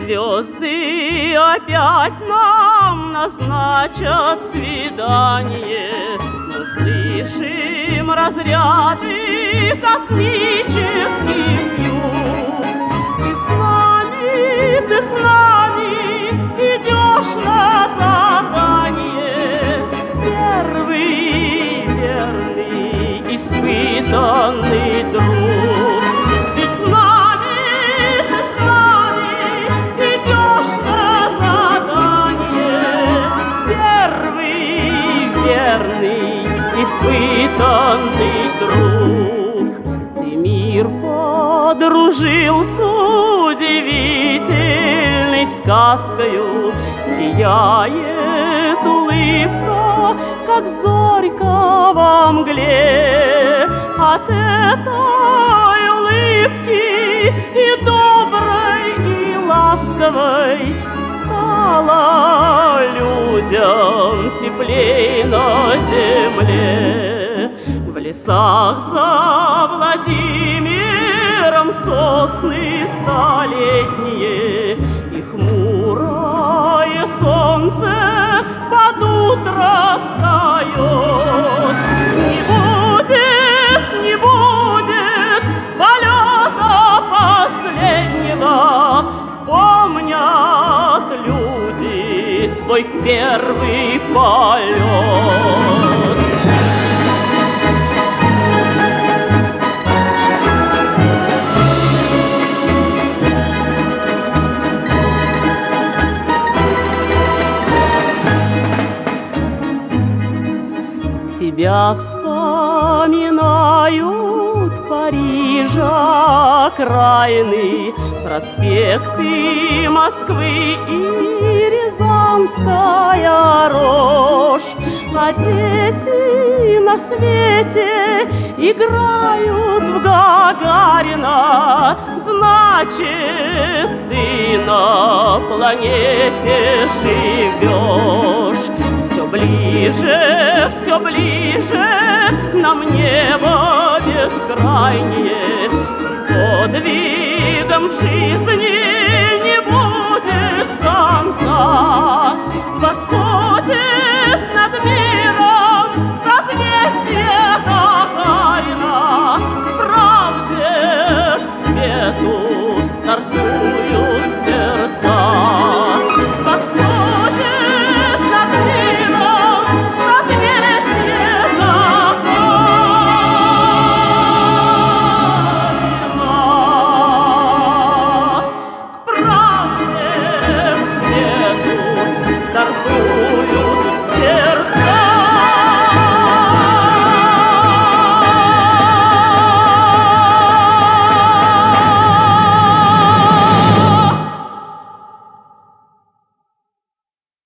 звезды опять нам назначат свидание. Мы слышим разряды космических вьюг. Ты с нами идешь на задание. Первый верный, испытанный друг. Ты с нами идешь на задание. Первый верный, испытанный друг. Ты мир подружил с удивительной сказкою. Сияет улыбка, как зорька во мгле. От этой улыбки и доброй, и ласковой стало людям теплей на земле. В лесах за Владимиром сосны столетние, и хмурое солнце под утро встает. Не будет полета последнего, помнят люди твой первый полет. Тебя вспоминают Парижа окраины, проспекты Москвы и Рязанская рожь. А дети на свете играют в Гагарина, значит, ты на планете живешь. Все ближе нам небо бескрайнее. Подвигом в жизни не будет конца.